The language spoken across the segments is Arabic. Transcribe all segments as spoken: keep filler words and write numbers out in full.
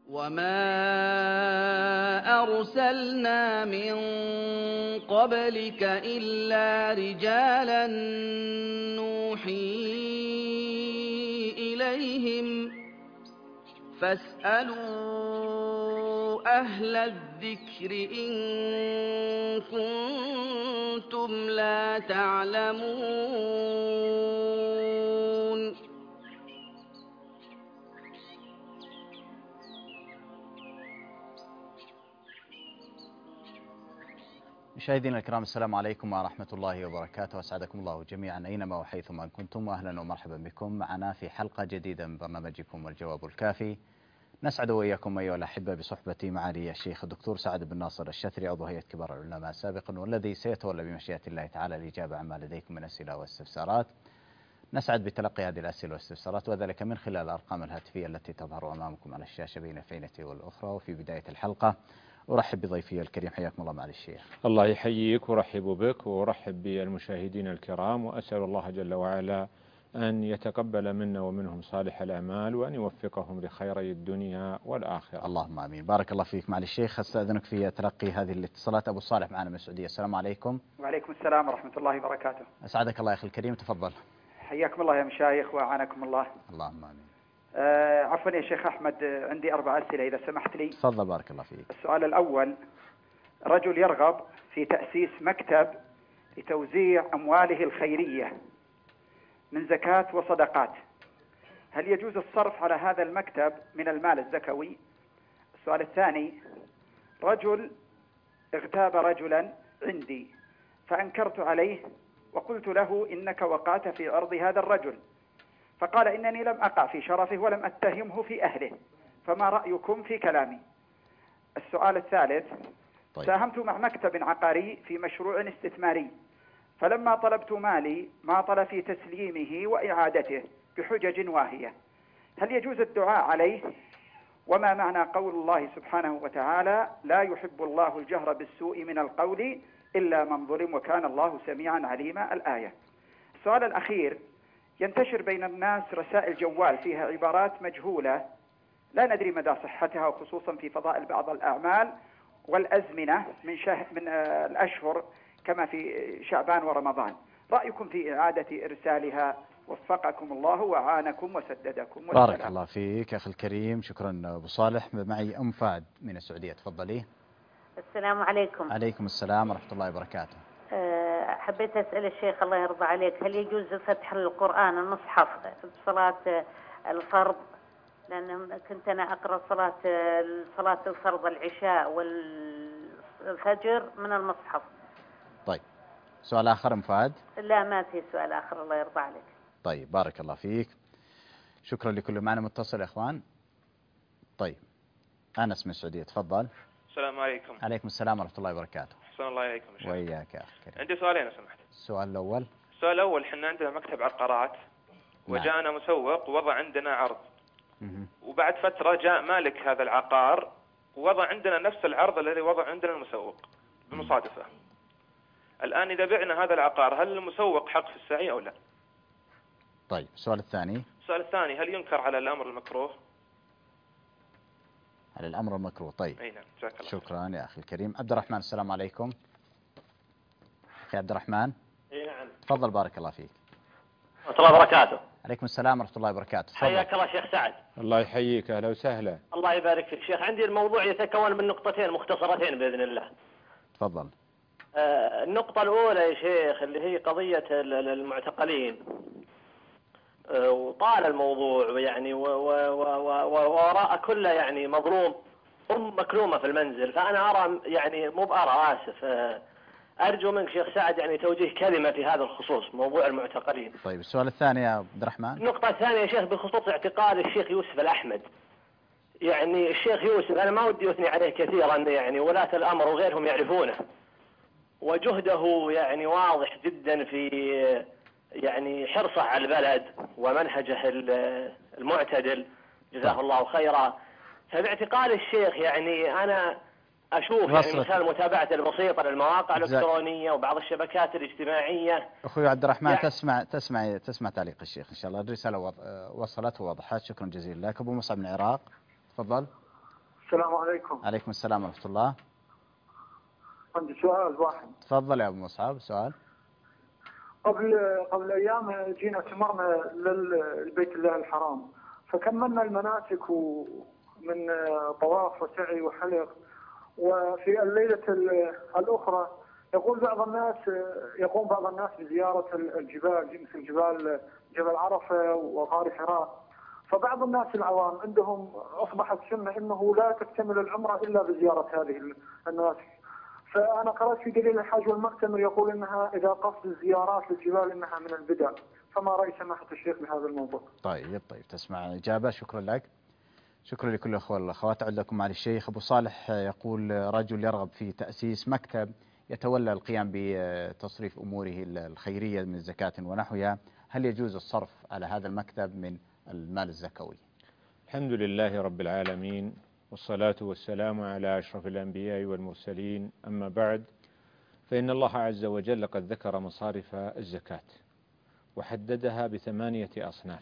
وما أرسلنا من قبلك إلا رجالا نوحي إليهم فاسألوا أهل الذكر إن كنتم لا تعلمون. مشاهدينا الكرام، السلام عليكم ورحمة الله وبركاته، أسعدكم الله جميعا أينما وحيثما كنتم، وأهلا ومرحبا بكم معنا في حلقة جديدة من برنامجكم الجواب الكافي. نسعد وإياكم أيها الأحبة بصحبة معالي الشيخ الدكتور سعد بن ناصر الشتري، عضو هيئة كبار العلماء سابقا، والذي سيتولى بمشيئة الله تعالى الإجابة عما لديكم من أسئلة واستفسارات. نسعد بتلقي هذه الأسئلة والاستفسارات، وذلك من خلال الأرقام الهاتفية التي تظهر أمامكم على الشاشة بين فينة والأخرى. وفي بداية الحلقة أرحب بضيفي الكريم، حياكم الله معالي الشيخ. الله يحييك ورحب بك ورحب بالمشاهدين الكرام، وأسأل الله جل وعلا أن يتقبل منا ومنهم صالح الأعمال، وأن يوفقهم لخيري الدنيا والآخرة. اللهم آمين. بارك الله فيك معالي الشيخ. أستأذنك في تلقي هذه الاتصالات. أبو صالح معنا من السعودية، السلام عليكم. وعليكم السلام ورحمة الله وبركاته. أسعدك الله يا أخي الكريم، تفضل. حياكم الله يا مشايخ وأعانكم الله. اللهم آمين. آه عفوا يا شيخ أحمد، عندي أربع أسئلة إذا سمحت لي. تفضل بارك الله فيك. السؤال الأول: رجل يرغب في تأسيس مكتب لتوزيع أمواله الخيرية من زكاة وصدقات، هل يجوز الصرف على هذا المكتب من المال الزكوي؟ السؤال الثاني: رجل اغتاب رجلا عندي فأنكرت عليه وقلت له إنك وقعت في عرض هذا الرجل، فقال إنني لم أقع في شرفه ولم أتهمه في أهله، فما رأيكم في كلامي؟ السؤال الثالث: طيب. ساهمت مع مكتب عقاري في مشروع استثماري، فلما طلبت مالي ماطل في تسليمه وإعادته بحجج واهية، هل يجوز الدعاء عليه؟ وما معنى قول الله سبحانه وتعالى: لا يحب الله الجهر بالسوء من القول إلا من ظلم وكان الله سميعا عليما، الآية. السؤال الأخير: ينتشر بين الناس رسائل جوال فيها عبارات مجهولة لا ندري مدى صحتها، وخصوصا في فضائل بعض الأعمال والأزمنة من, شهر من الأشهر كما في شعبان ورمضان، رأيكم في إعادة إرسالها؟ وفقكم الله وعانكم وسددكم. والسلام. بارك الله فيك أخي الكريم، شكرا أبو صالح. معي أم فهد من السعودية، تفضلي. السلام عليكم. عليكم السلام ورحمة الله وبركاته. حبيت أسأل الشيخ الله يرضى عليك، هل يجوز فتح القرآن المصحف في صلاة الفرض؟ لأن كنت أنا أقرأ صلاة صلاة الفرض العشاء والفجر من المصحف. طيب، سؤال آخر أم فهد؟ لا ما في سؤال آخر، الله يرضى عليك. طيب بارك الله فيك، شكرا لكل معنا متصل يا إخوان. طيب أنس من السعودية، تفضل. السلام عليكم. عليكم السلام ورحمة الله وبركاته. أحسن الله إليكم. وإياك يا أخي الكريم. عندي سؤالين لو سمحت. السؤال الأول: السؤال الأول، حنا عندنا مكتب عقارات وجاءنا مسوق ووضع عندنا عرض، مم. وبعد فترة جاء مالك هذا العقار ووضع عندنا نفس العرض الذي وضع عندنا المسوق بالمصادفة. الآن إذا بعنا هذا العقار، هل المسوق حق في السعي أو لا؟ طيب السؤال الثاني: السؤال الثاني، هل ينكر على الأمر المكروه؟ على الأمر المكروه. طيب أي نعم. جزاك الله. شكرا يا أخي الكريم. عبد الرحمن، السلام عليكم. أخي عبد الرحمن. اي نعم. تفضل بارك الله فيك. ورحمة الله وبركاته. عليكم السلام ورحمة الله وبركاته. حياك الله شيخ سعد. الله يحييك، أهلا وسهلا. الله يبارك فيك شيخ. عندي الموضوع يتكون من نقطتين مختصرتين بإذن الله. تفضل. آه النقطة الأولى يا شيخ اللي هي قضية المعتقلين، آه وطال الموضوع يعني ووراء كل يعني مظلوم أم مكلومة في المنزل، فأنا أرى يعني مو بأرى آسف آه أرجو منك شيخ سعد يعني توجيه كلمة في هذا الخصوص، موضوع المعتقلين. طيب السؤال الثاني يا عبد الرحمن. النقطة الثانية يا شيخ بخصوص اعتقال الشيخ يوسف الأحمد. يعني الشيخ يوسف أنا ما ودي أثني عليه كثيرا، يعني ولاة الأمر وغيرهم يعرفونه، وجهده يعني واضح جدا في يعني حرصه على البلد ومنهجه المعتدل، جزاه الله خيرا. فباعتقال الشيخ يعني أنا أشوف يعني من خلال متابعة البسيطة للمواقع الإلكترونية وبعض الشبكات الاجتماعية. أخوي عبد الرحمن يعني تسمع تسمع تسمع تعليق الشيخ إن شاء الله. الرسالة وصلت ووضحت، شكرا جزيلا لك. أبو مصعب من العراق، تفضل. السلام عليكم. عليكم السلام ورحمة الله. عندي سؤال واحد. تفضل يا أبو مصعب. سؤال. قبل قبل أيام جينا اعتمرنا للبيت الله الحرام، فكملنا المناسك ومن طواف وسعي وحلق، وفي الليلة الأخرى يقول بعض الناس يقوم بعض الناس بزيارة الجبال مثل جبال جبل عرفة وغار حراء. فبعض الناس العوام عندهم أصبحت سنة أنه لا تكتمل العمرة إلا بزيارة هذه الناسك. فأنا قرأت في دليل الحاج والمعتمر يقول أنها إذا قصد الزيارات للجبال أنها من البدع، فما رأي سماحة الشيخ بهذا الموضوع؟ طيب طيب تسمع الإجابة. شكرا لك. شكرا لكل الأخوة والأخوات. أعود لكم معالي الشيخ. أبو صالح يقول رجل يرغب في تأسيس مكتب يتولى القيام بتصريف أموره الخيرية من زكاة ونحوها، هل يجوز الصرف على هذا المكتب من المال الزكوي؟ الحمد لله رب العالمين، والصلاة والسلام على أشرف الأنبياء والمرسلين، أما بعد، فإن الله عز وجل قد ذكر مصارف الزكاة وحددها بثمانية أصناف،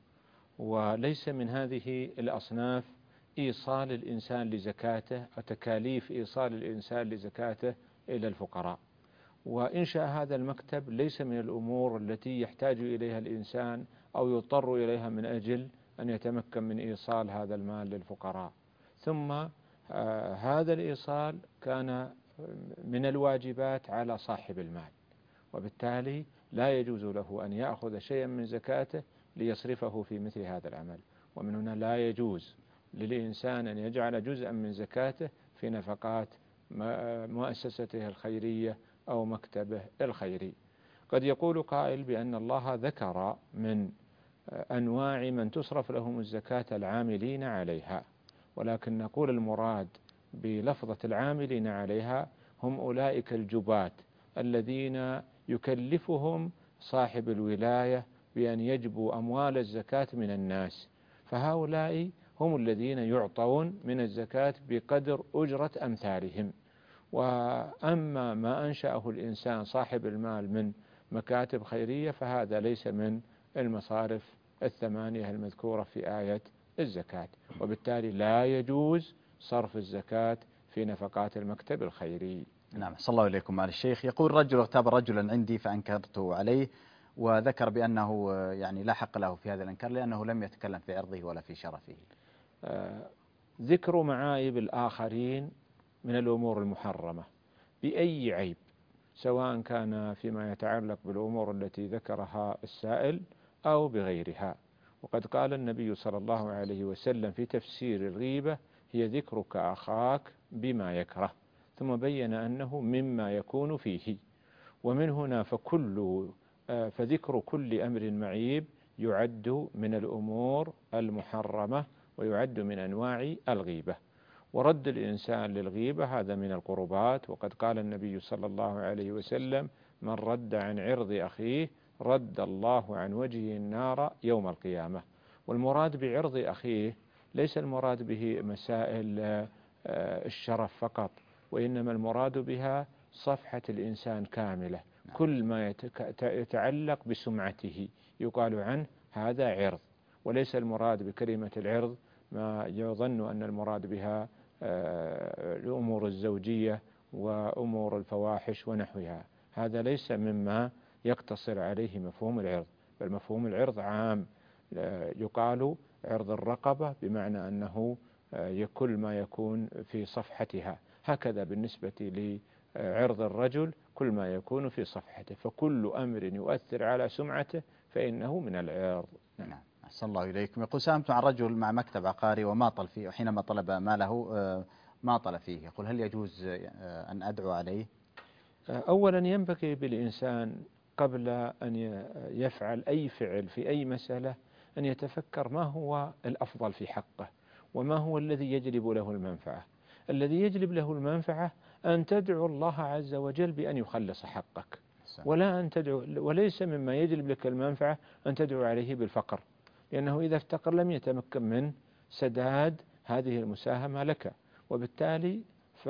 وليس من هذه الأصناف إيصال الإنسان لزكاته أو تكاليف إيصال الإنسان لزكاته إلى الفقراء. وإنشاء هذا المكتب ليس من الأمور التي يحتاج إليها الإنسان أو يضطر إليها من أجل أن يتمكن من إيصال هذا المال للفقراء. ثم آه هذا الإيصال كان من الواجبات على صاحب المال، وبالتالي لا يجوز له أن يأخذ شيئا من زكاته ليصرفه في مثل هذا العمل. ومن هنا لا يجوز للإنسان أن يجعل جزءا من زكاته في نفقات مؤسسته الخيرية أو مكتبه الخيري. قد يقول قائل بأن الله ذكر من أنواع من تصرف لهم الزكاة العاملين عليها، ولكن نقول المراد بلفظة العاملين عليها هم أولئك الجباة الذين يكلفهم صاحب الولاية بأن يجبوا أموال الزكاة من الناس، فهؤلاء هم الذين يعطون من الزكاة بقدر أجرة أمثالهم. وأما ما أنشأه الإنسان صاحب المال من مكاتب خيرية فهذا ليس من المصارف الثمانية المذكورة في آية الزكاة، وبالتالي لا يجوز صرف الزكاة في نفقات المكتب الخيري. نعم. صلى الله إليكم معالي الشيخ. يقول رجل اغتاب رجلا عندي فأنكرت عليه، وذكر بأنه يعني لا حق له في هذا الإنكار لأنه لم يتكلم في عرضه ولا في شرفه. آه ذكر معايب الآخرين من الأمور المحرمة بأي عيب، سواء كان فيما يتعلق بالأمور التي ذكرها السائل أو بغيرها. وقد قال النبي صلى الله عليه وسلم في تفسير الغيبة: هي ذكرك أخاك بما يكره، ثم بين أنه مما يكون فيه. ومن هنا فكل فذكر كل أمر معيب يعد من الأمور المحرمة ويعد من أنواع الغيبة. ورد الإنسان للغيبة هذا من القربات، وقد قال النبي صلى الله عليه وسلم: من رد عن عرض أخيه رد الله عن وجهه النار يوم القيامة. والمراد بعرض أخيه ليس المراد به مسائل الشرف فقط، وإنما المراد بها صفحة الإنسان كاملة. كل ما يتعلق بسمعته يقال عنه هذا عرض، وليس المراد بكلمة العرض ما يظن أن المراد بها الأمور الزوجية وأمور الفواحش ونحوها. هذا ليس مما يقتصر عليه مفهوم العرض، بل مفهوم العرض عام. يقال عرض الرقبة بمعنى أنه كل ما يكون في صفحتها، هكذا بالنسبة لعرض الرجل كل ما يكون في صفحته، فكل أمر يؤثر على سمعته فإنه من العرض. نعم. أحسن الله إليكم. يقول ساهمت عن رجل مع مكتب عقاري وماطل فيه، وحينما طلب ماله ماطل فيه، يقول هل يجوز أن أدعو عليه؟ أولا ينبغي بالإنسان قبل أن يفعل أي فعل في أي مسألة أن يتفكر ما هو الأفضل في حقه وما هو الذي يجلب له المنفعة. الذي يجلب له المنفعة أن تدعو الله عز وجل بأن يخلص حقك، ولا أن تدعو، وليس مما يجلب لك المنفعة أن تدعو عليه بالفقر، لأنه إذا افتقر لم يتمكن من سداد هذه المساهمة لك. وبالتالي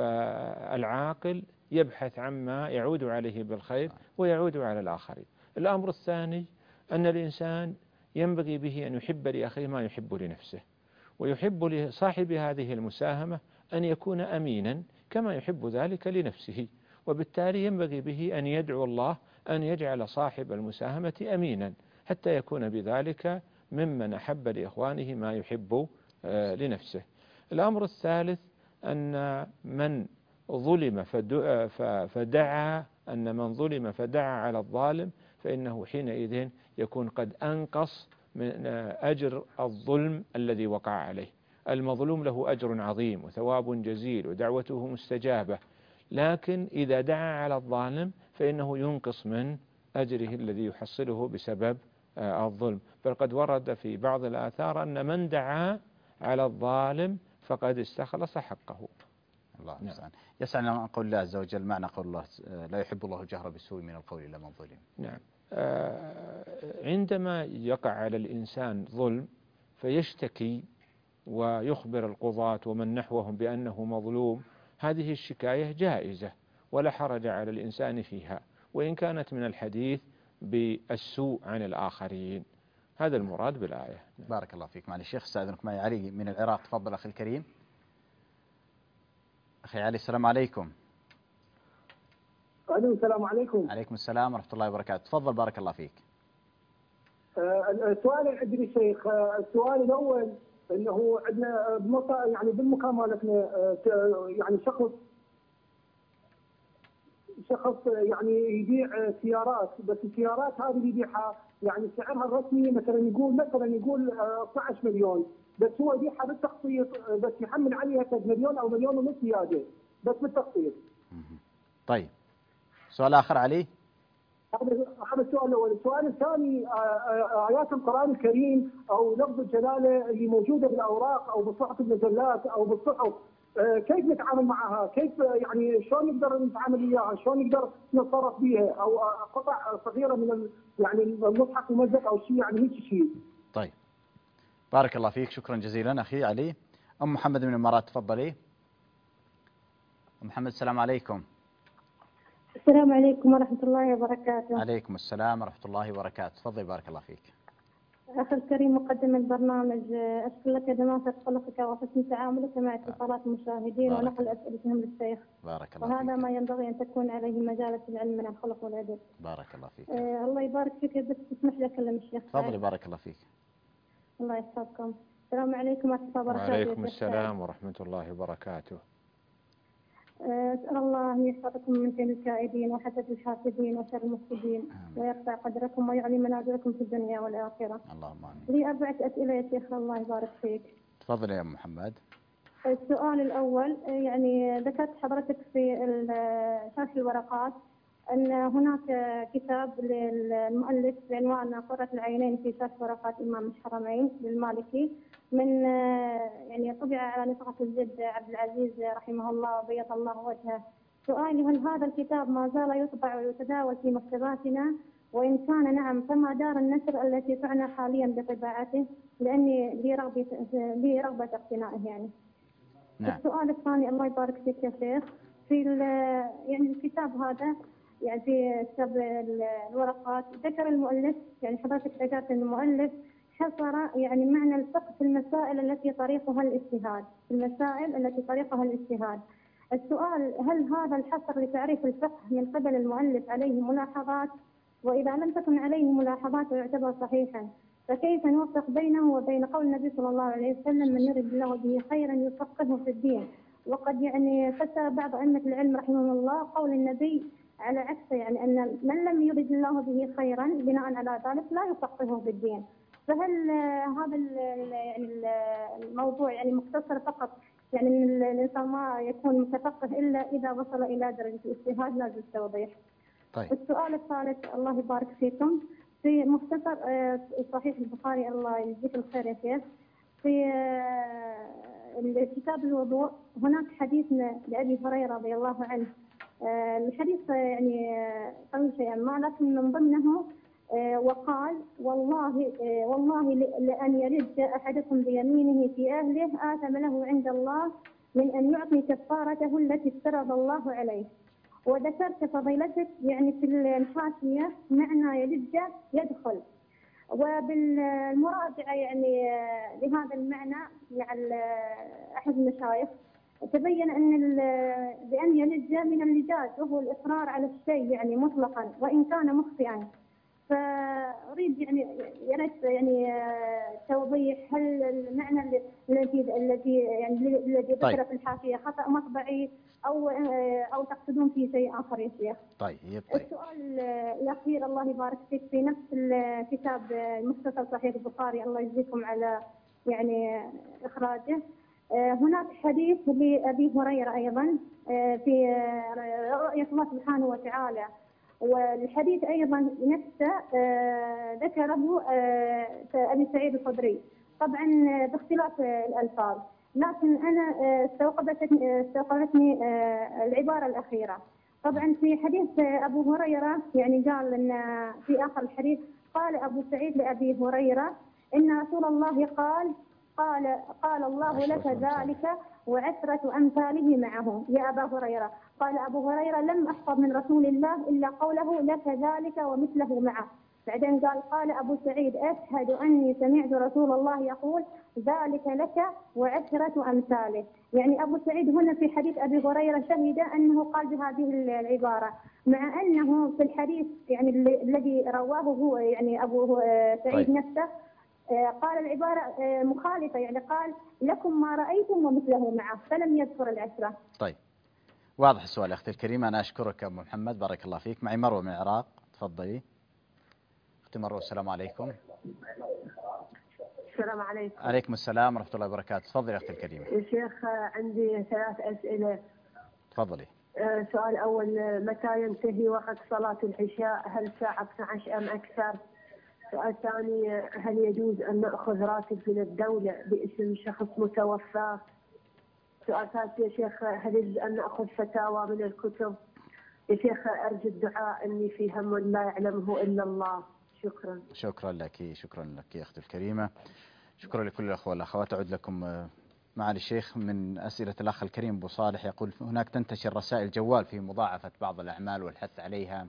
فالعاقل يبحث عما يعود عليه بالخير ويعود على الآخرين. الأمر الثاني أن الإنسان ينبغي به أن يحب لأخيه ما يحب لنفسه، ويحب لصاحب هذه المساهمة أن يكون أمينا كما يحب ذلك لنفسه، وبالتالي ينبغي به أن يدعو الله أن يجعل صاحب المساهمة أمينا حتى يكون بذلك ممن أحب لإخوانه ما يحب لنفسه. الأمر الثالث أن من ظلم فدعا أن من ظلم فدعا على الظالم فإنه حينئذ يكون قد أنقص من أجر الظلم الذي وقع عليه. المظلوم له أجر عظيم وثواب جزيل ودعوته مستجابة، لكن إذا دعا على الظالم فإنه ينقص من أجره الذي يحصله بسبب الظلم. بل قد ورد في بعض الآثار أن من دعا على الظالم فقد استخلص حقه. الله المستعان. يسعى أن قول الله عز وجل معنى قول الله لا يحب الله الجهر بالسوء من القول إلا من ظلم. نعم. عندما يقع على الإنسان ظلم فيشتكي ويخبر القضاة ومن نحوهم بأنه مظلوم، هذه الشكاية جائزة ولا حرج على الإنسان فيها، وإن كانت من الحديث بالسوء عن الآخرين. هذا المراد بالآية. بارك الله فيك. معالي الشيخ استأذنك معي علي من العراق. تفضل أخي الكريم. أخي علي السلام عليكم. أهلا السلام عليكم. عليكم السلام ورحمة الله وبركاته. تفضل بارك الله فيك. السؤال اللي عندي شيخ، السؤال الأول أنه عندنا يعني بالمكان مالتنا يعني شخص شخص يعني يبيع سيارات، بس السيارات هذه اللي يبيعها يعني سعرها الرسمي مثلا يقول مثلا يقول اثني عشر مليون، بس هو يبيعها بالتقسيط بس يحمل عليها مليون او مليون ونص زياده بس بالتقسيط. طيب سؤال اخر علي. هذا هذا السؤال الاول. السؤال الثاني ايات القران الكريم او لفظ الجلاله اللي موجوده بالاوراق او بصحف المجلات او بالصحف، كيف نتعامل معها؟ كيف يعني شلون نقدر نتعامل وياها؟ شلون نقدر نتصرف بها؟ او قطع صغيره من يعني المصحف ممزق او شيء يعني هيك شيء. طيب بارك الله فيك، شكرا جزيلا اخي علي. ام محمد من الامارات تفضلي. ام محمد السلام عليكم. السلام عليكم ورحمه الله وبركاته. عليكم السلام ورحمه الله وبركاته. تفضلي بارك الله فيك. أخي الكريم مقدم البرنامج، أشكر لك دماغك خلقك وحسن تعاملك مع اتصالات المشاهدين ونقل أسئلتهم للشيخ. بارك الله وهذا فيك. ما ينبغي أن تكون عليه مجالة العلم من الخلق والأدب. بارك الله فيك. آه الله يبارك فيك، بس تسمح لي أكلم الشيخ. تفضلي بارك الله فيك. الله يحفظكم. السلام عليكم ورحمة الله وبركاته. وعليكم السلام ورحمة الله وبركاته. أسأل الله أن يحفظكم من شر الكائدين وحسد الحاسدين وشر المفسدين ويرفع قدركم ويعلي منازلكم في الدنيا والآخرة. اللهم آمين. لي أربعة أسئلة يا شيخ الله يبارك فيك. تفضل يا أم محمد. السؤال الأول، يعني ذكرت حضرتك في شرح الورقات أن هناك كتاب للمؤلف بعنوان قرة العينين في شرح ورقات إمام الحرمين للمالكي، من يعني طبع على نسخة الجد عبد العزيز رحمه الله وبيض الله وجهه. سؤالي، هل هذا الكتاب ما زال يطبع ويتداول في مكتباتنا؟ وإن كان نعم فما دار النشر التي تعنى حاليا بطباعته؟ لأني لي رغبة لي رغبة اقتنائه يعني. نعم. السؤال الثاني الله يبارك فيك يا شيخ، في يعني الكتاب هذا يعني في كتاب الورقات ذكر المؤلف، يعني حضرتك ذكرت أن المؤلف حصر يعني معنى الفقه في المسائل التي طريقها الاجتهاد، في المسائل التي طريقها الاجتهاد. السؤال، هل هذا الحصر لتعريف الفقه من قبل المؤلف عليه ملاحظات؟ وإذا لم تكن عليه ملاحظات ويعتبر صحيحا، فكيف نوفق بينه وبين قول النبي صلى الله عليه وسلم من يرد الله به خيرا يفقهه في الدين؟ وقد يعني فسر بعض أئمة العلم رحمهم الله قول النبي على عكسه، يعني أن من لم يرد الله به خيرا بناء على ذلك لا يفقهه في الدين. فهل هذا يعني الموضوع يعني مقتصر فقط يعني ان الانسان ما يكون متفقه الا اذا وصل الى درجه الاجتهاد؟ لازم توضيح. طيب. السؤال الثالث الله يبارك فيكم، في مختصر صحيح البخاري الله يجزيك الخير يا شيخ، في كتاب الوضوء هناك حديث لابي هريره رضي الله عنه. الحديث يعني طويل شيئا ما، لكن من ضمنه وقال والله والله لأن يرد أحدكم بيمينه في أهله آثم له عند الله من أن يعطي كفارته التي افترض الله عليه. وذكرت فضيلتك يعني في الحاشية معنى يرد يدخل، وبالمراجعة يعني لهذا المعنى مع أحد المشايخ، تبين أن بأن يلج من اللجاج وهو الإصرار على الشيء يعني مطلقا وإن كان مخطئا. فأريد يعني يا ريت يعني توضيح، هل المعنى الذي الذي يعني الذي ذكر في الحاشية خطأ مطبعي أو أو تقصدون في شيء آخر يا شيخ؟ طيب طيب. السؤال الأخير الله يبارك فيك، في نفس الكتاب مختصر صحيح البخاري الله يجزيكم على يعني إخراجه، هناك حديث لأبي هريرة أيضا في رؤية الله سبحانه وتعالى، والحديث أيضا نفسه ذكره أبي سعيد الخدري طبعا باختلاف الألفاظ، لكن أنا استوقفتني استوقفتني العبارة الأخيرة. طبعا في حديث أبو هريرة يعني قال أن في آخر الحديث قال أبو سعيد لأبي هريرة إن رسول الله قال قال قال الله لك ذلك وعشرة أمثاله معه يا أبا هريرة. قال أبو هريرة لم أحفظ من رسول الله إلا قوله لك ذلك ومثله معه. بعدين قال قال أبو سعيد أشهد أني سمعت رسول الله يقول ذلك لك وعشرة أمثاله. يعني أبو سعيد هنا في حديث أبي هريرة شهد أنه قال بهذه العبارة، مع أنه في الحديث يعني الذي رواه هو يعني أبو سعيد طيب. نفسه قال العبارة مخالفة، يعني قال لكم ما رأيتم ومثله معه، فلم يذكر العشرة. طيب واضح السؤال أختي الكريمة، أنا أشكرك أبو محمد بارك الله فيك. معي مروة من العراق، تفضلي أختي مروة. السلام عليكم. السلام عليكم. عليكم السلام ورحمة الله وبركاته. تفضلي أختي الكريمة. يا شيخ عندي ثلاث أسئلة. تفضلي. سؤال أول، متى ينتهي وقت صلاة العشاء؟ هل الساعة اثنتي عشرة أم أكثر؟ سؤال ثاني، هل يجوز أن نأخذ راتب من الدولة باسم شخص متوفى؟ سؤال ثالث يا شيخ، هل يجوز أن نأخذ فتاوى من الكتب؟ يا شيخ أرجو الدعاء أني في هم لا يعلمه إلا الله. شكرا. شكرا لك شكرا لك يا أختي الكريمة. شكرا لكل الأخوة والأخوات. أعود لكم معالي الشيخ من أسئلة الأخ الكريم أبو صالح، يقول هناك تنتشر رسائل جوال في مضاعفة بعض الأعمال والحث عليها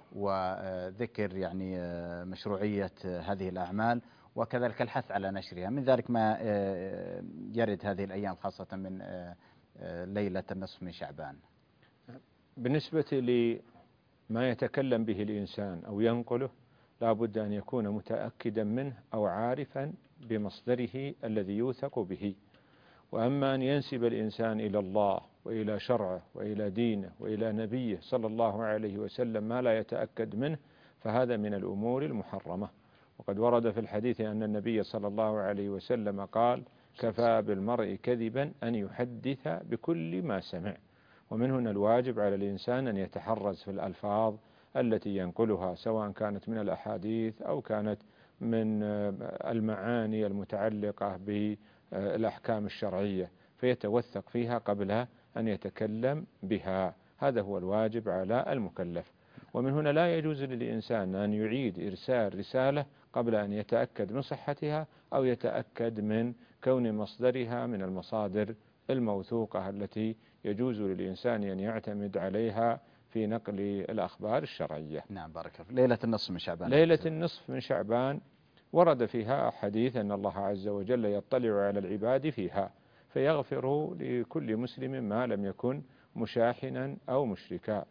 وذكر يعني مشروعية هذه الأعمال وكذلك الحث على نشرها، من ذلك ما يرد هذه الأيام خاصة من ليلة النصف من شعبان. بالنسبة لما يتكلم به الإنسان أو ينقله لا بد أن يكون متأكدا منه أو عارفا بمصدره الذي يوثق به. وأما أن ينسب الإنسان إلى الله وإلى شرعه وإلى دينه وإلى نبيه صلى الله عليه وسلم ما لا يتأكد منه فهذا من الأمور المحرمة. وقد ورد في الحديث أن النبي صلى الله عليه وسلم قال كفى بالمرء كذبا أن يحدث بكل ما سمع. ومن هنا الواجب على الإنسان أن يتحرز في الألفاظ التي ينقلها، سواء كانت من الأحاديث أو كانت من المعاني المتعلقة بالأحكام الشرعية، فيتوثق فيها قبل أن يتكلم بها. هذا هو الواجب على المكلف. ومن هنا لا يجوز للإنسان أن يعيد إرسال رسالة قبل أن يتأكد من صحتها أو يتأكد من كون مصدرها من المصادر الموثوقة التي يجوز للإنسان أن يعتمد عليها في نقل الأخبار الشرعية. نعم بارك الله. ليلة النصف من شعبان. ليلة النصف من شعبان ورد فيها حديث أن الله عز وجل يطلع على العباد فيها فيغفر لكل مسلم ما لم يكن مشاحنا أو مشركا.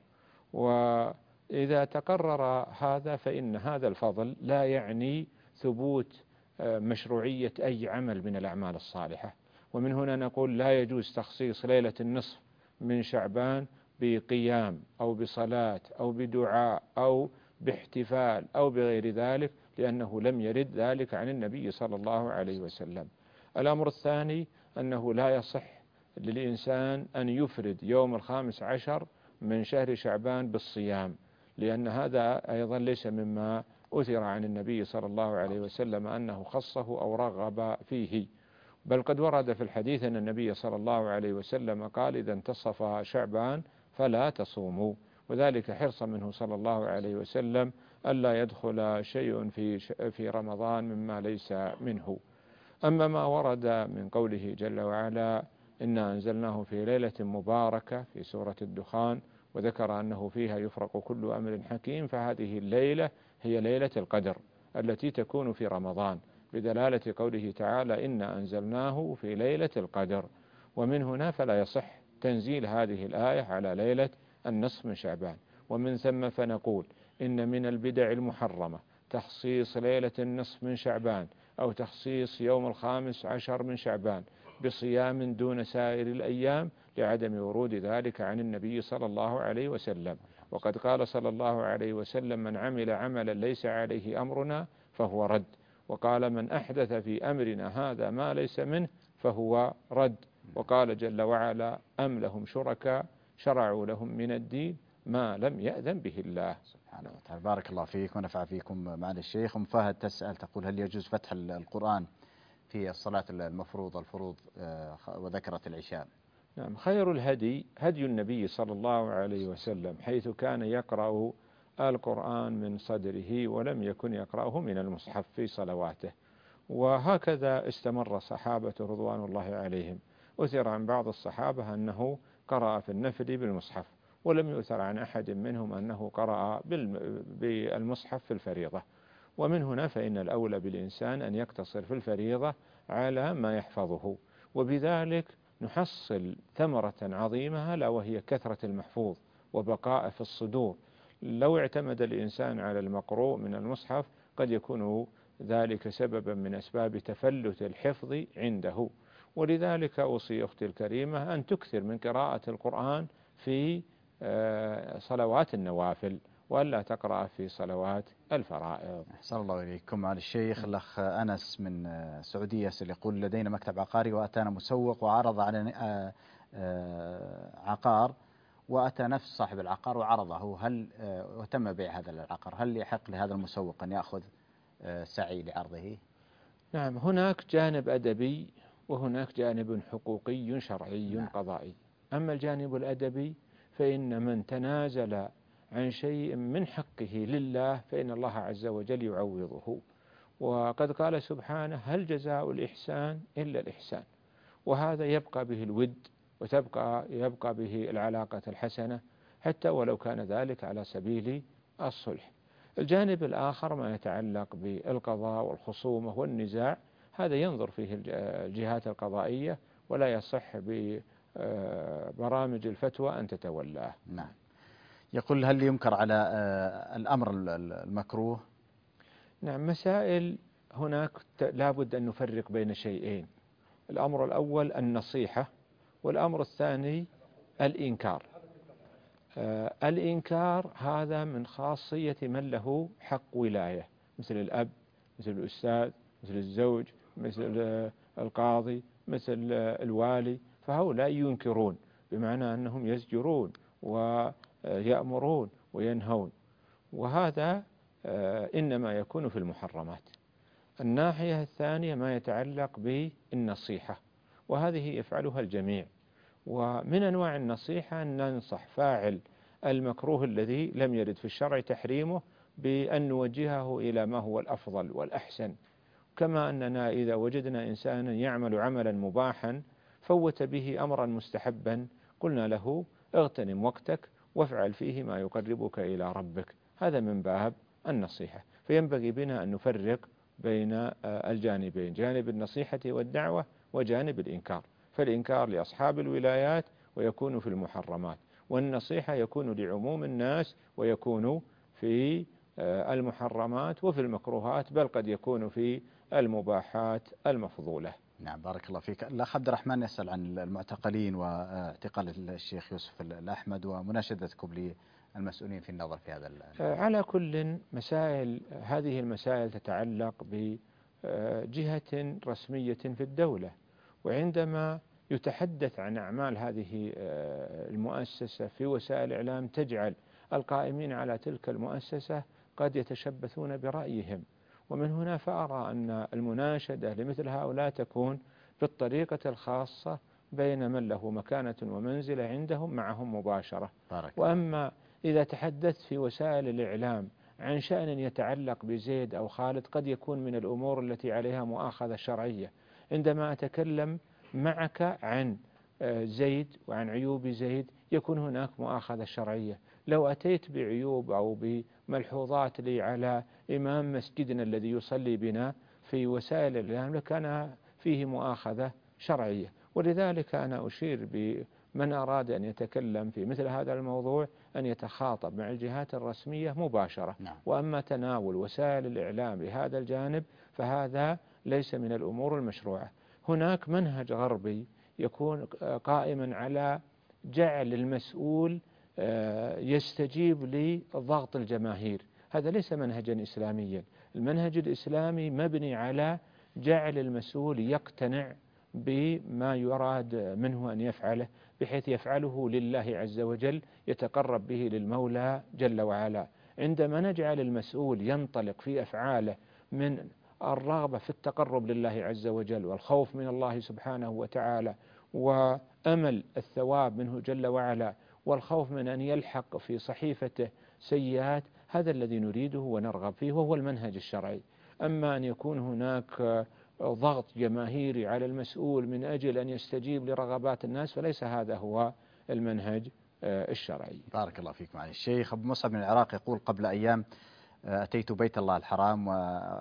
وإذا تقرر هذا فإن هذا الفضل لا يعني ثبوت مشروعية أي عمل من الأعمال الصالحة. ومن هنا نقول لا يجوز تخصيص ليلة النصف من شعبان بقيام أو بصلاة أو بدعاء أو باحتفال أو بغير ذلك، لأنه لم يرد ذلك عن النبي صلى الله عليه وسلم. الأمر الثاني أنه لا يصح للإنسان أن يفرد يوم الخامس عشر من شهر شعبان بالصيام، لأن هذا أيضا ليس مما أثر عن النبي صلى الله عليه وسلم أنه خصه أو رغب فيه، بل قد ورد في الحديث أن النبي صلى الله عليه وسلم قال إذا انتصف شعبان فلا تصوموا، وذلك حرصا منه صلى الله عليه وسلم ألا يدخل شيء في في رمضان مما ليس منه. أما ما ورد من قوله جل وعلا إنا أنزلناه في ليلة مباركة في سورة الدخان وذكر أنه فيها يفرق كل أمر حكيم، فهذه الليلة هي ليلة القدر التي تكون في رمضان، بدلالة قوله تعالى إنا أنزلناه في ليلة القدر. ومن هنا فلا يصح تنزيل هذه الآية على ليلة النصف من شعبان. ومن ثم فنقول إن من البدع المحرمة تخصيص ليلة النصف من شعبان أو تخصيص يوم الخامس عشر من شعبان بصيام دون سائر الأيام لعدم ورود ذلك عن النبي صلى الله عليه وسلم. وقد قال صلى الله عليه وسلم من عمل عملا ليس عليه أمرنا فهو رد. وقال من أحدث في أمرنا هذا ما ليس منه فهو رد. وقال جل وعلا أم لهم شركاء شرعوا لهم من الدين ما لم يأذن به الله. سبحانه وتعالى. بارك الله فيك ونفع فيكم معالي الشيخ. أم فهد تسأل تقول هل يجوز فتح القرآن في الصلاة المفروضة الفروض وذكرت العشاء؟ نعم، خير الهدي هدي النبي صلى الله عليه وسلم حيث كان يقرأ القرآن من صدره ولم يكن يقرأه من المصحف في صلواته، وهكذا استمر صحابة رضوان الله عليهم. أثر عن بعض الصحابة أنه قرأ في النفل بالمصحف، ولم يؤثر عن أحد منهم أنه قرأ بالمصحف في الفريضة. ومن هنا فإن الأولى بالإنسان أن يقتصر في الفريضة على ما يحفظه، وبذلك نحصل ثمرة عظيمة لا وهي كثرة المحفوظ وبقاء في الصدور. لو اعتمد الإنسان على المقروء من المصحف قد يكون ذلك سببا من أسباب تفلت الحفظ عنده. ولذلك أوصي أختي الكريمة أن تكثر من قراءة القرآن في صلوات النوافل وألا تقرأ في صلوات الفرائض. أحسن الله إليكم معالي الشيخ. الأخ أنس من السعودية يسأل يقول لدينا مكتب عقاري وأتانا مسوق وعرض على عقار وأتى نفس صاحب العقار وعرضه، هل وتم بيع هذا العقار، هل يحق لهذا المسوق أن يأخذ سعي لعرضه؟ نعم، هناك جانب أدبي وهناك جانب حقوقي شرعي نعم. قضائي. أما الجانب الأدبي فإن من تنازل عن شيء من حقه لله فإن الله عز وجل يعوضه. وقد قال سبحانه هل جزاء الإحسان إلا الإحسان، وهذا يبقى به الود وتبقى يبقى به العلاقة الحسنة حتى ولو كان ذلك على سبيل الصلح. الجانب الآخر ما يتعلق بالقضاء والخصومة والنزاع هذا ينظر فيه الجهات القضائية ولا يصح ببرامج الفتوى أن تتولاه. نعم. يقول هل ينكر على الأمر المكروه؟ نعم، مسائل هناك لابد أن نفرق بين شيئين. الأمر الأول النصيحة، والأمر الثاني الإنكار. آه الإنكار هذا من خاصية من له حق ولاية، مثل الأب، مثل الأستاذ، مثل الزوج، مثل آه القاضي، مثل آه الوالي، فهؤلاء ينكرون بمعنى أنهم يزجرون ويأمرون وينهون، وهذا آه إنما يكون في المحرمات. الناحية الثانية ما يتعلق بالنصيحة، وهذه يفعلها الجميع. ومن أنواع النصيحة أن ننصح فاعل المكروه الذي لم يرد في الشرع تحريمه بأن نوجهه إلى ما هو الأفضل والأحسن. كما أننا إذا وجدنا إنسانا يعمل عملا مباحا فوت به أمرا مستحبا قلنا له اغتنم وقتك وافعل فيه ما يقربك إلى ربك، هذا من باب النصيحة. فينبغي بنا أن نفرق بين الجانبين، جانب النصيحة والدعوة وجانب الإنكار. فالإنكار لأصحاب الولايات ويكون في المحرمات، والنصيحة يكون لعموم الناس ويكون في المحرمات وفي المكروهات، بل قد يكون في المباحات المفضولة. نعم، بارك الله فيك. الأخ عبد الرحمن يسأل عن المعتقلين واعتقال الشيخ يوسف الأحمد ومناشدتكم للمسؤولين في النظر في هذا. على كل مسائل هذه المسائل تتعلق بجهة رسمية في الدولة، وعندما يتحدث عن أعمال هذه المؤسسة في وسائل الإعلام تجعل القائمين على تلك المؤسسة قد يتشبثون برأيهم. ومن هنا فأرى أن المناشدة لمثل هؤلاء تكون بالطريقة الخاصة بين من له مكانة ومنزلة عندهم معهم مباشرة. وأما إذا تحدثت في وسائل الإعلام عن شأن يتعلق بزيد أو خالد قد يكون من الأمور التي عليها مؤاخذة شرعية. عندما أتكلم معك عن زيد وعن عيوب زيد يكون هناك مؤاخذة شرعية. لو أتيت بعيوب أو بملحوظات لي على إمام مسجدنا الذي يصلي بنا في وسائل الإعلام لكان فيه مؤاخذة شرعية. ولذلك أنا أشير بمن أراد أن يتكلم في مثل هذا الموضوع أن يتخاطب مع الجهات الرسمية مباشرة. نعم. وأما تناول وسائل الإعلام بهذا الجانب فهذا ليس من الأمور المشروعة. هناك منهج غربي يكون قائما على جعل المسؤول يستجيب لضغط الجماهير، هذا ليس منهجا إسلاميا. المنهج الإسلامي مبني على جعل المسؤول يقتنع بما يراد منه أن يفعله، بحيث يفعله لله عز وجل، يتقرب به للمولى جل وعلا. عندما نجعل المسؤول ينطلق في أفعاله من الرغبة في التقرب لله عز وجل والخوف من الله سبحانه وتعالى وأمل الثواب منه جل وعلا والخوف من أن يلحق في صحيفته سيئات، هذا الذي نريده ونرغب فيه وهو المنهج الشرعي. أما أن يكون هناك ضغط جماهيري على المسؤول من أجل أن يستجيب لرغبات الناس فليس هذا هو المنهج الشرعي. بارك الله فيك معالي الشيخ. أبو مصعب من العراق يقول: قبل أيام أتيت بيت الله الحرام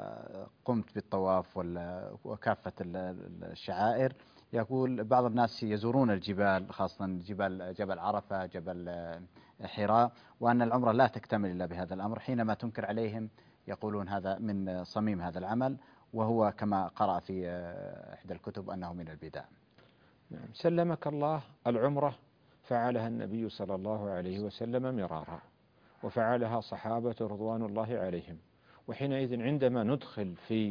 وقمت بالطواف وكافة الشعائر. يقول بعض الناس يزورون الجبال، خاصة جبال جبل عرفة، جبل حراء، وأن العمرة لا تكتمل إلا بهذا الأمر. حينما تنكر عليهم يقولون هذا من صميم هذا العمل، وهو كما قرأ في إحدى الكتب أنه من البدع. نعم. سلمك الله، العمرة فعلها النبي صلى الله عليه وسلم مرارا، وفعلها صحابة رضوان الله عليهم. وحينئذ عندما ندخل في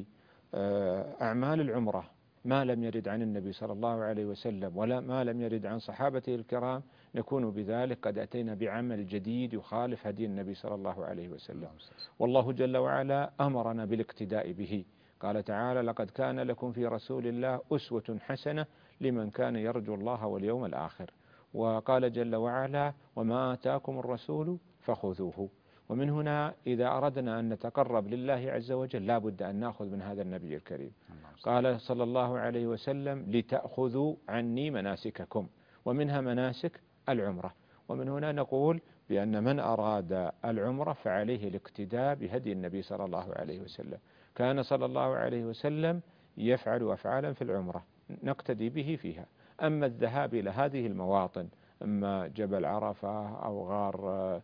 أعمال العمرة ما لم يرد عن النبي صلى الله عليه وسلم ولا ما لم يرد عن صحابته الكرام نكون بذلك قد أتينا بعمل جديد يخالف هدي النبي صلى الله عليه وسلم. والله جل وعلا أمرنا بالاقتداء به، قال تعالى: لقد كان لكم في رسول الله أسوة حسنة لمن كان يرجو الله واليوم الآخر. وقال جل وعلا: وما آتاكم الرسول فخذوه. ومن هنا إذا أردنا أن نتقرب لله عز وجل لا بد أن نأخذ من هذا النبي الكريم. قال صلى الله عليه وسلم: لتأخذوا عني مناسككم، ومنها مناسك العمرة. ومن هنا نقول بأن من أراد العمرة فعليه الاقتداء بهدي النبي صلى الله عليه وسلم. كان صلى الله عليه وسلم يفعل أفعالا في العمرة نقتدي به فيها. أما الذهاب إلى هذه المواطن، أما جبل عرفة أو غار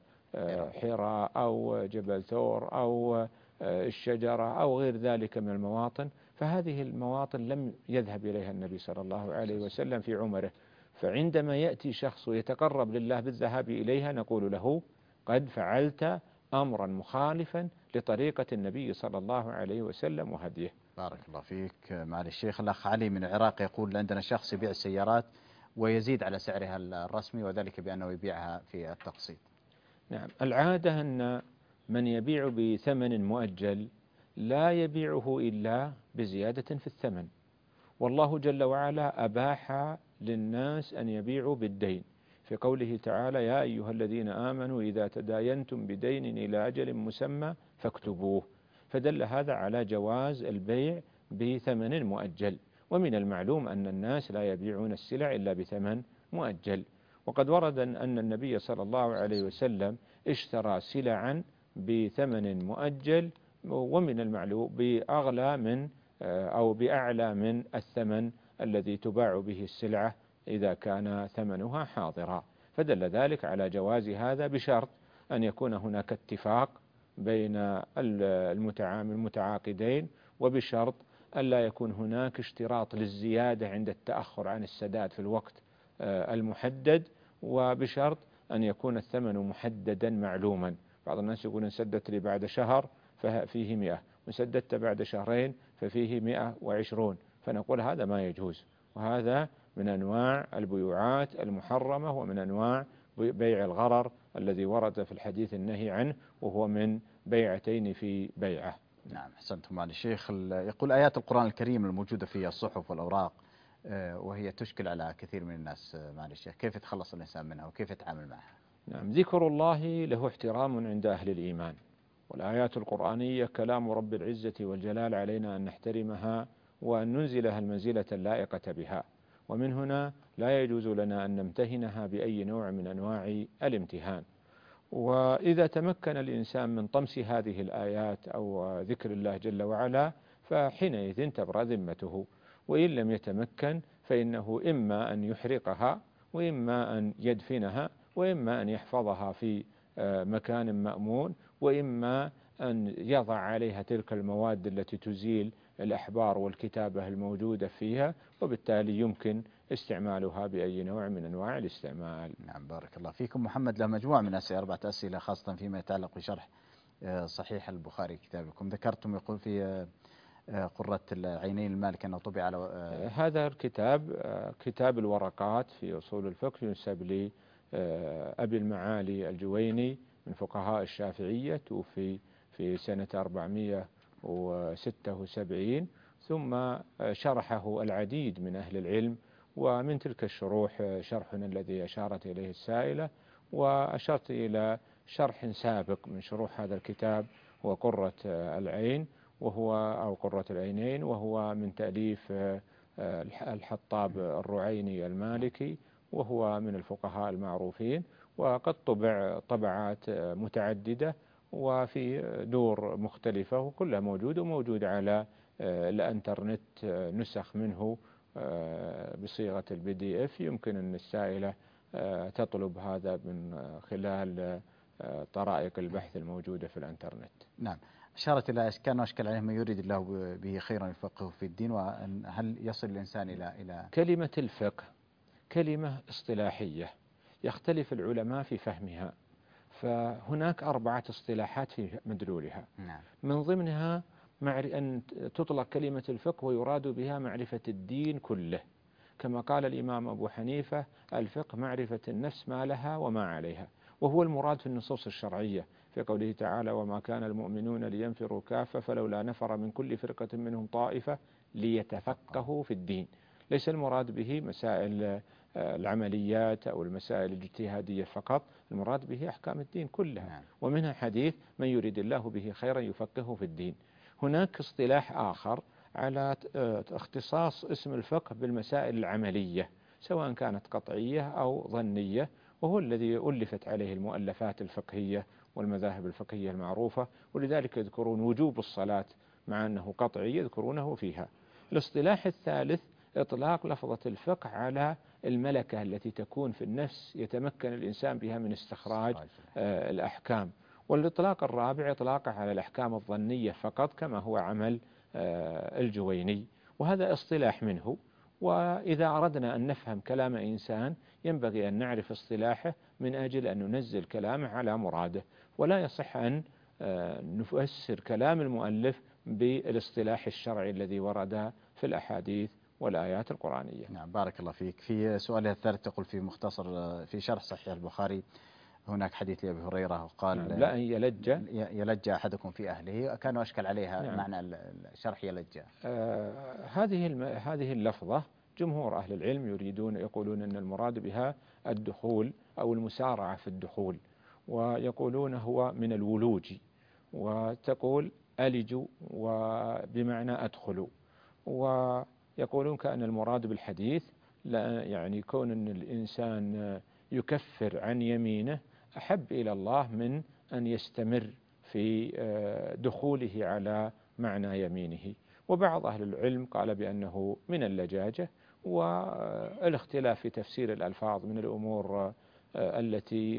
حراء أو جبل ثور أو الشجرة أو غير ذلك من المواطن، فهذه المواطن لم يذهب إليها النبي صلى الله عليه وسلم في عمره. فعندما يأتي شخص يتقرب لله بالذهاب إليها نقول له: قد فعلت أمرا مخالفا لطريقة النبي صلى الله عليه وسلم وهديه. بارك الله فيك معالي الشيخ. الأخ علي من العراق يقول: عندنا شخص يبيع السيارات ويزيد على سعرها الرسمي، وذلك بأنه يبيعها في التقسيط. نعم. العادة أن من يبيع بثمن مؤجل لا يبيعه إلا بزيادة في الثمن، والله جل وعلا أباح للناس أن يبيعوا بالدين في قوله تعالى: يا أيها الذين آمنوا إذا تداينتم بدين إلى أجل مسمى فاكتبوه. فدل هذا على جواز البيع بثمن مؤجل. ومن المعلوم أن الناس لا يبيعون السلع إلا بثمن مؤجل. وقد ورد أن النبي صلى الله عليه وسلم اشترى سلعا بثمن مؤجل، ومن المعلوم بأغلى من أو بأعلى من الثمن الذي تباع به السلعة إذا كان ثمنها حاضرا. فدل ذلك على جواز هذا بشرط أن يكون هناك اتفاق بين المتعامل المتعاقدين، وبشرط ألا يكون هناك اشتراط للزيادة عند التأخر عن السداد في الوقت المحدد، وبشرط أن يكون الثمن محددا معلوما. بعض الناس يقول: إن سددت لي بعد شهر ففيه مئة، وسددت بعد شهرين ففيه مئة وعشرون، فنقول هذا ما يجوز، وهذا من أنواع البيوعات المحرمة ومن أنواع بيع الغرر الذي ورد في الحديث النهي عنه، وهو من بيعتين في بيعة. نعم، أحسنتم معالي الشيخ. يقول: آيات القرآن الكريم الموجودة في الصحف والأوراق وهي تشكل على كثير من الناس معالي الشيخ، كيف يتخلص الإنسان منها وكيف يتعامل معها؟ نعم، ذكر الله له احترام عند أهل الإيمان، والآيات القرآنية كلام رب العزة والجلال، علينا أن نحترمها وأن ننزلها المنزلة اللائقة بها. ومن هنا لا يجوز لنا أن نمتهنها بأي نوع من أنواع الامتهان. وإذا تمكن الإنسان من طمس هذه الآيات أو ذكر الله جل وعلا فحينئذ تبرأ ذمته، وإن لم يتمكن فإنه إما أن يحرقها وإما أن يدفنها وإما أن يحفظها في مكان مأمون وإما أن يضع عليها تلك المواد التي تزيل الأحبار والكتابة الموجودة فيها، وبالتالي يمكن استعمالها بأي نوع من أنواع الاستعمال. نعم بارك الله فيكم. محمد له مجموعة من أسئلة، أربعة أسئلة خاصة فيما يتعلق بشرح صحيح البخاري كتابكم. ذكرتم يقول في قرة العينين المالك أنه طبع على هذا الكتاب كتاب الورقات في أصول الفقه، ينسب لي أبي المعالي الجويني من فقهاء الشافعية، توفي في سنة أربعمائة وستة وسبعين، ثم شرحه العديد من أهل العلم، ومن تلك الشروح شرحنا الذي أشارت إليه السائلة، وأشرت إلى شرح سابق من شروح هذا الكتاب هو قرة العين وهو أو قرة العينين، وهو من تأليف الحطاب الرعيني المالكي، وهو من الفقهاء المعروفين، وقد طبع طبعات متعددة وفي دور مختلفة، وكلها موجود وموجود على الانترنت نسخ منه بصيغة البي دي اف. يمكن أن السائلة تطلب هذا من خلال طرائق البحث الموجودة في الانترنت. نعم. أشارت إلى كان أشكل عليه ما يريد الله به خيرا يفقهه في الدين، وهل يصل الإنسان إلى إلى كلمة الفقه كلمة اصطلاحية يختلف العلماء في فهمها، فهناك أربعة اصطلاحات في مدلولها. نعم. من ضمنها أن تطلق كلمة الفقه ويراد بها معرفة الدين كله، كما قال الإمام أبو حنيفة: الفقه معرفة النفس ما لها وما عليها، وهو المراد في النصوص الشرعية في قوله تعالى: وما كان المؤمنون لينفروا كافة فلولا نفر من كل فرقة منهم طائفة ليتفقهوا في الدين. ليس المراد به مسائل العمليات أو المسائل الاجتهادية فقط، المراد به أحكام الدين كلها، ومنها حديث: من يريد الله به خيرا يفقهه في الدين. هناك اصطلاح آخر على اختصاص اسم الفقه بالمسائل العملية، سواء كانت قطعية أو ظنية، وهو الذي ألفت عليه المؤلفات الفقهية والمذاهب الفقهية المعروفة، ولذلك يذكرون وجوب الصلاة مع أنه قطعي يذكرونه فيها. الاصطلاح الثالث إطلاق لفظة الفقه على الملكة التي تكون في النفس يتمكن الإنسان بها من استخراج آه الأحكام. والإطلاق الرابع إطلاقه على الأحكام الظنية فقط، كما هو عمل آه الجويني، وهذا اصطلاح منه. وإذا أردنا أن نفهم كلام إنسان ينبغي أن نعرف اصطلاحه من أجل أن ننزل كلامه على مراده، ولا يصح أن نفسر كلام المؤلف بالاصطلاح الشرعي الذي ورد في الأحاديث والآيات القرآنية. نعم بارك الله فيك. في سؤالها الثالث تقول في مختصر في شرح صحيح البخاري هناك حديث لأبي هريرة وقال: نعم لا أن يلج يلج أحدكم في أهله، كانوا أشكل عليها. نعم. معنى الشرح يلج. آه هذه الم... هذه اللفظة جمهور أهل العلم يريدون يقولون أن المراد بها الدخول أو المسارعة في الدخول، ويقولون هو من الولوج، وتقول ألج وبمعنى أدخل، ويقولون كأن المراد بالحديث لا يعني كون أن الإنسان يكفر عن يمينه أحب إلى الله من أن يستمر في دخوله على معنى يمينه. وبعض أهل العلم قال بأنه من اللجاجة، والاختلاف في تفسير الألفاظ من الأمور التي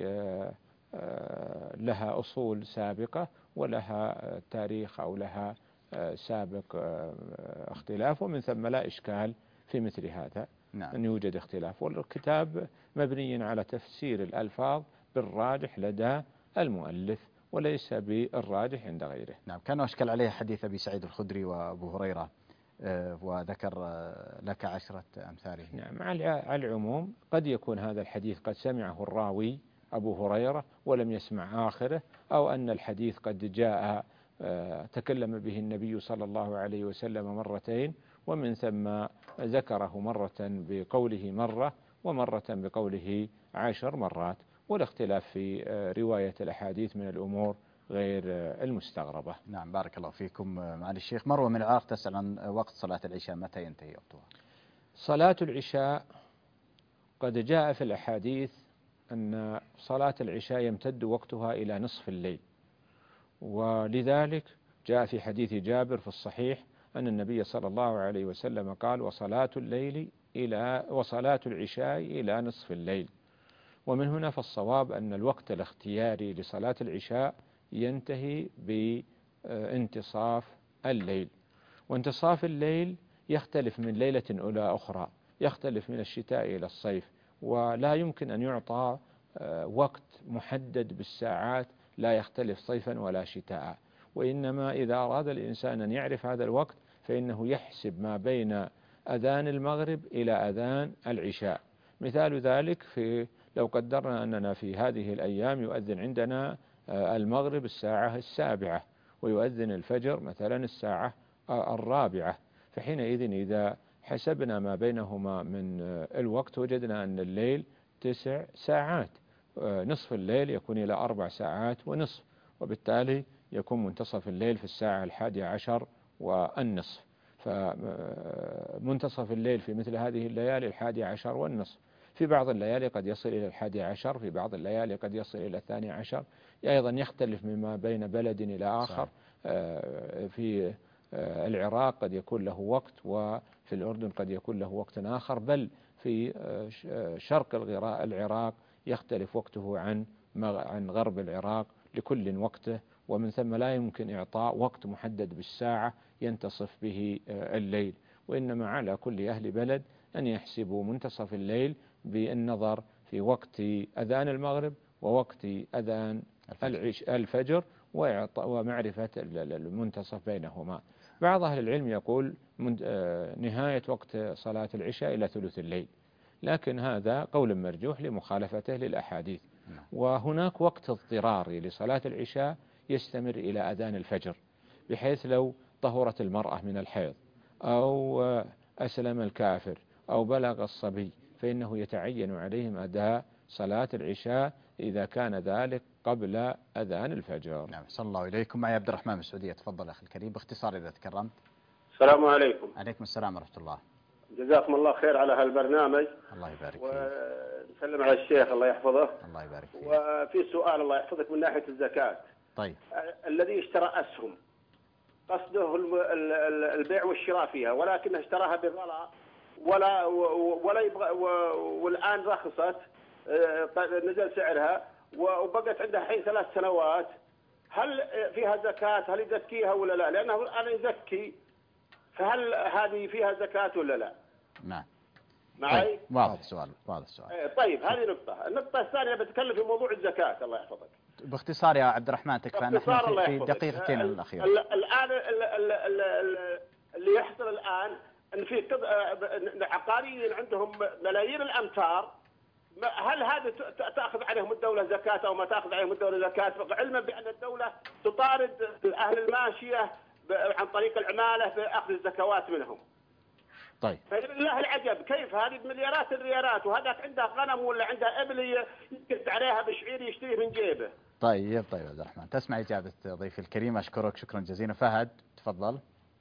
لها أصول سابقة ولها تاريخ أو لها سابق اختلاف، ومن ثم لا إشكال في مثل هذا. نعم. أن يوجد اختلاف، والكتاب مبني على تفسير الألفاظ بالراجح لدى المؤلف وليس بالراجح عند غيره. نعم. كان أشكل عليه حديث أبي سعيد الخدري وأبو هريرة وذكر لك عشرة أمثاله. نعم. على العموم قد يكون هذا الحديث قد سمعه الراوي أبو هريرة ولم يسمع آخره، أو أن الحديث قد جاء تكلم به النبي صلى الله عليه وسلم مرتين، ومن ثم ذكره مرة بقوله مرة ومرة بقوله عشر مرات، والاختلاف في رواية الأحاديث من الأمور غير المستغربة. نعم بارك الله فيكم. معالي الشيخ، مروة من العراق تسأل عن وقت صلاة العشاء، متى ينتهي وقتها؟ صلاة العشاء قد جاء في الأحاديث أن صلاة العشاء يمتد وقتها إلى نصف الليل، ولذلك جاء في حديث جابر في الصحيح أن النبي صلى الله عليه وسلم قال: وصلاة الليل إلى وصلاة العشاء إلى نصف الليل. ومن هنا فالصواب أن الوقت الاختياري لصلاة العشاء ينتهي بانتصاف الليل. وانتصاف الليل يختلف من ليلة إلى أخرى، يختلف من الشتاء إلى الصيف، ولا يمكن أن يعطى وقت محدد بالساعات، لا يختلف صيفا ولا شتاء. وإنما إذا أراد الإنسان أن يعرف هذا الوقت فإنه يحسب ما بين أذان المغرب إلى أذان العشاء. مثال ذلك في لو قدرنا أننا في هذه الأيام يؤذن عندنا المغرب الساعة السابعة ويؤذن الفجر مثلا الساعة الرابعة، فحينئذ إذا حسبنا ما بينهما من الوقت وجدنا أن الليل تسع ساعات، نصف الليل يكون إلى أربع ساعات ونصف، وبالتالي يكون منتصف الليل في الساعة الحادية عشر والنصف. فمنتصف الليل في مثل هذه الليالي الحادية عشر والنصف. في بعض الليالي قد يصل إلى الحادية عشر، في بعض الليالي قد يصل إلى الثانية عشر، أيضا يختلف مما بين بلد إلى آخر. في العراق قد يكون له وقت، وفي الأردن قد يكون له وقت آخر، بل في شرق العراق يختلف وقته عن عن غرب العراق، لكل وقته، ومن ثم لا يمكن إعطاء وقت محدد بالساعة ينتصف به الليل، وإنما على كل أهل بلد أن يحسبوا منتصف الليل بالنظر في وقت أذان المغرب ووقت أذان الفجر ومعرفة المنتصف بينهما. بعض أهل العلم يقول نهاية وقت صلاة العشاء إلى ثلث الليل، لكن هذا قول مرجوح لمخالفته للأحاديث. وهناك وقت اضطراري لصلاة العشاء يستمر إلى أذان الفجر، بحيث لو طهرت المرأة من الحيض أو أسلم الكافر أو بلغ الصبي فإنه يتعين عليهم أداء صلاة العشاء إذا كان ذلك قبل أذان الفجر. نعم، صلى الله إليكم. معي عبد الرحمن من السعودية. تفضل أخي الكريم باختصار إذا تكرمت. السلام عليكم. عليكم السلام ورحمة الله. جزاكم الله خير على هالبرنامج. الله يبارك فيك. ونسلم على الشيخ الله يحفظه. الله يبارك فيك. وفي سؤال الله يحفظك من ناحية الزكاة. طيب. الذي اشترى أسهم قصده البيع والشراء فيها، ولكنه اشتراها بغلاء ولا ولا يبغى والآن رخصت، نزل سعرها وبقت عندها حين ثلاث سنوات، هل فيها زكاة؟ هل يزكيها ولا لا؟ لأنه أنا يزكي، فهل هذه فيها زكاة ولا لا؟ نعم. معي؟ طيب. واضح السؤال، واضح السؤال. طيب هذه نقطة. النقطة الثانية بتكلم في موضوع الزكاة الله يحفظك. باختصار يا عبد الرحمن تكفى، نحن في دقيقتين الأخيرة. الآن اللي يحصل الآن أن في عقاريين عندهم ملايين الأمتار، هل هذا تأخذ عليهم الدولة زكاة أو ما تأخذ عليهم الدولة زكاة، علما بأن الدولة تطارد أهل الماشية عن طريق العمالة بأخذ الزكوات منهم؟ طيب. فلله العجب كيف هذه بمليارات الريالات وهذاك عنده غنم ولا عنده إبل يكت عليها بشعير يشتريه من جيبه. طيب طيب عبد الرحمن، تسمع إجابة ضيفي الكريم. أشكرك شكرا جزيلا. فهد تفضل.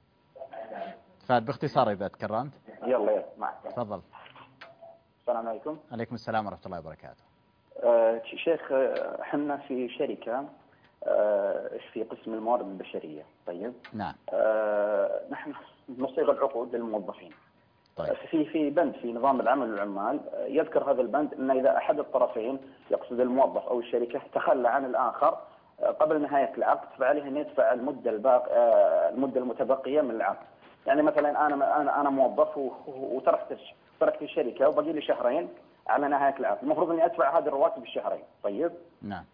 فهد باختصار إذا تكرمت. يلا يلا معك. تفضل. السلام عليكم. عليكم السلام ورحمة الله وبركاته. أه شيخ، احنا في شركة أه في قسم الموارد البشرية. طيب. نعم. أه نحن نصيغ العقود للموظفين. طيب. في في بند في نظام العمل والعمال يذكر هذا البند ان اذا احد الطرفين يقصد الموظف او الشركة تخلى عن الاخر قبل نهاية العقد فعليه ان يدفع المدة الباق المدة المتبقية من العقد. يعني مثلا انا انا انا موظف وتركت تركت الشركة وبقي لي شهرين على نهاية العقد، المفروض اني ادفع هذه الرواتب الشهرين. طيب. نعم.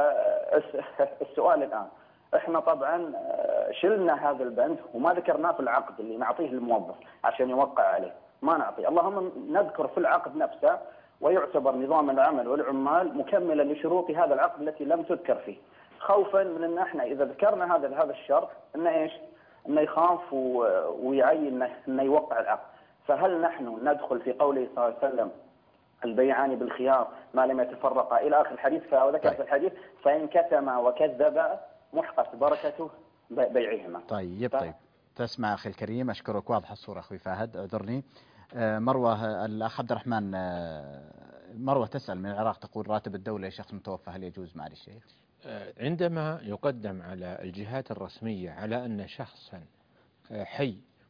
فالسؤال الان احنا طبعا شلنا هذا البند وما ذكرناه في العقد اللي نعطيه للموظف عشان يوقع عليه، ما نعطي، اللهم نذكر في العقد نفسه ويعتبر نظام العمل والعمال مكملا لشروط هذا العقد التي لم تذكر فيه، خوفا من ان احنا اذا ذكرنا هذا هذا الشرط انه ايش؟ انه يخاف ويعين انه يوقع العقد. فهل نحن ندخل في قوله صلى الله عليه وسلم البيعان بالخيار ما لم يتفرقا الى اخر الحديث، فذكر في الحديث فان كتما وكذبا محقت بركته بيعهما. طيب ف... طيب تسمع أخي الكريم. أشكرك. واضح الصورة أخوي فهد، اعذرني. مروة الأخ عبد الرحمن، مروة تسأل من العراق تقول راتب الدولة لشخص متوفى هل يجوز معالي الشيخ؟ عندما يقدم على الجهات الرسمية على أن شخصا حي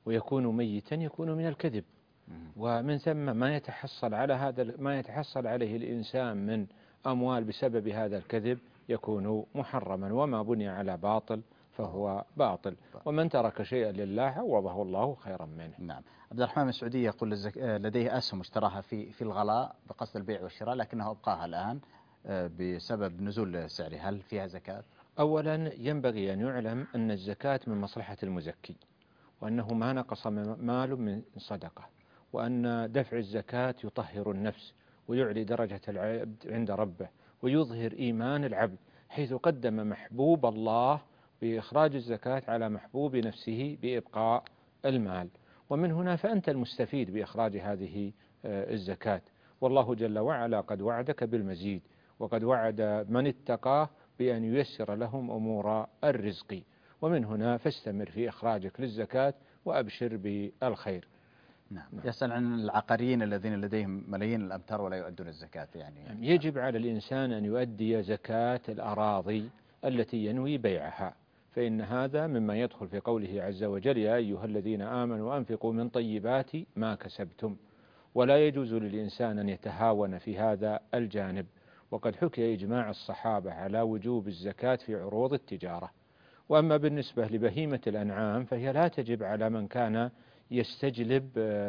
ويكون ميتا يكون من الكذب، ومن ثم ما يتحصل على هذا ما يتحصل عليه الإنسان من أموال بسبب هذا الكذب يكون محرما، وما بني على باطل فهو باطل، ومن ترك شيئا لله عوضه الله خيرا منه. نعم. عبد الرحمن السعودي يقول الزك... لديه أسهم اشتراها في في الغلاء بقصد البيع والشراء، لكنه أبقاها الآن بسبب نزول سعره، هل فيها زكاة؟ أولا ينبغي أن يعلم أن الزكاة من مصلحة المزكي، وأنه ما نقص مال من صدقة، وأن دفع الزكاة يطهر النفس ويعلي درجة العبد عند ربه ويظهر إيمان العبد، حيث قدم محبوب الله بإخراج الزكاة على محبوب نفسه بإبقاء المال، ومن هنا فأنت المستفيد بإخراج هذه الزكاة، والله جل وعلا قد وعدك بالمزيد، وقد وعد من اتقاه بأن ييسر لهم أمور الرزق، ومن هنا فاستمر في إخراجك للزكاة وأبشر بالخير. نعم. يسأل عن العقاريين الذين لديهم ملايين الأمتار ولا يؤدون الزكاة. يعني يجب على الإنسان أن يؤدي زكاة الأراضي التي ينوي بيعها، فإن هذا مما يدخل في قوله عز وجل: يا أيها الذين آمنوا أنفقوا من طيبات ما كسبتم، ولا يجوز للإنسان أن يتهاون في هذا الجانب، وقد حكي إجماع الصحابة على وجوب الزكاة في عروض التجارة. وأما بالنسبة لبهيمة الأنعام فهي لا تجب على من كان يستجلب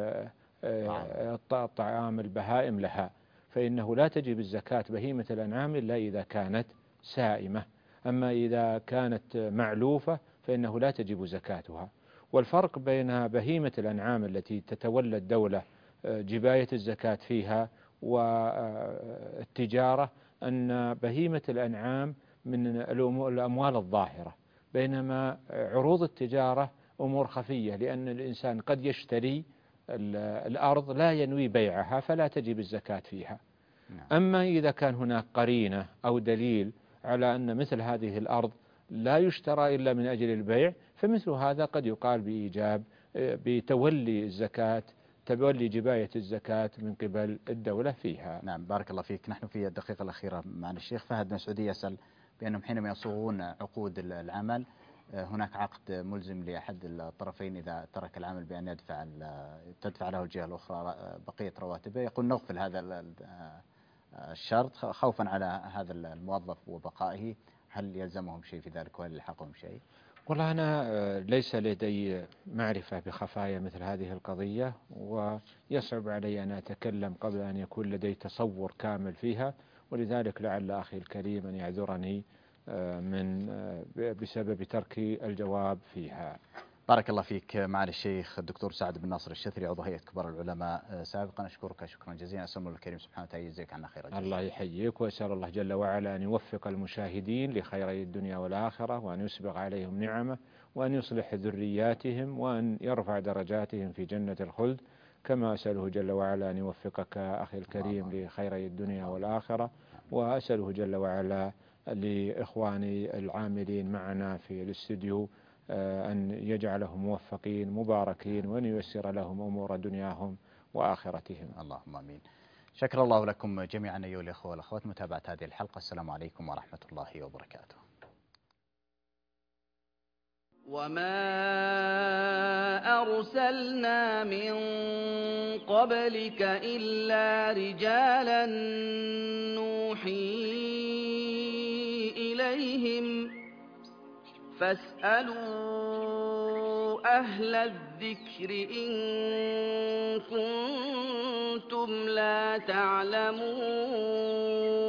طعام البهائم لها، فإنه لا تجب الزكاة بهيمة الأنعام إلا إذا كانت سائمة، أما إذا كانت معلوفة فإنه لا تجب زكاتها. والفرق بين بهيمة الأنعام التي تتولى الدولة جباية الزكاة فيها والتجارة أن بهيمة الأنعام من الأموال الظاهرة، بينما عروض التجارة أمور خفية، لأن الإنسان قد يشتري الأرض لا ينوي بيعها فلا تجب الزكاة فيها. أما إذا كان هناك قرينة أو دليل على أن مثل هذه الأرض لا يشترى إلا من أجل البيع، فمثل هذا قد يقال بإيجاب بتولي الزكاة، تولي جباية الزكاة من قبل الدولة فيها. نعم. بارك الله فيك. نحن في الدقيقة الأخيرة معنا الشيخ فهد بن سعودي يسأل بأنهم حينما يصوغون عقود العمل هناك عقد ملزم لأحد الطرفين إذا ترك العمل بأن يدفع تدفع له الجهة الأخرى بقية رواتبه، يقول نغفل هذا الشرط خوفا على هذا الموظف وبقائه، هل يلزمهم شيء في ذلك وهل يلحقهم شيء؟ والله أنا ليس لدي معرفة بخفايا مثل هذه القضية، ويصعب علي أن أتكلم قبل أن يكون لدي تصور كامل فيها، ولذلك لعل أخي الكريم أن يعذرني من بسبب ترك الجواب فيها. بارك الله فيك. معالي الشيخ الدكتور سعد بن ناصر الشثري عضو هيئة كبار العلماء سابقا، أشكرك شكرا جزيلا، أسأل الله الكريم سبحانه وتعالى يجزيك عنا خير الجزاء. الله يحييك، وأسأل الله جل وعلا أن يوفق المشاهدين لخيري الدنيا والآخرة، وأن يسبغ عليهم نعمه، وأن يصلح ذرياتهم، وأن يرفع درجاتهم في جنة الخلد، كما أسأله جل وعلا أن يوفقك أخي الكريم لخيري الدنيا والآخرة، وأسأله جل وعلا لإخواني العاملين معنا في الاستوديو أن يجعلهم موفقين مباركين، وأن ييسر لهم أمور دنياهم وآخرتهم. اللهم آمين. شكر الله لكم جميعا أيها الأخوة والأخوات متابعة هذه الحلقة. السلام عليكم ورحمة الله وبركاته. وما أرسلنا من قبلك إلا رجالا نوحي إليهم فاسألوا أهل الذكر إن كنتم لا تعلمون.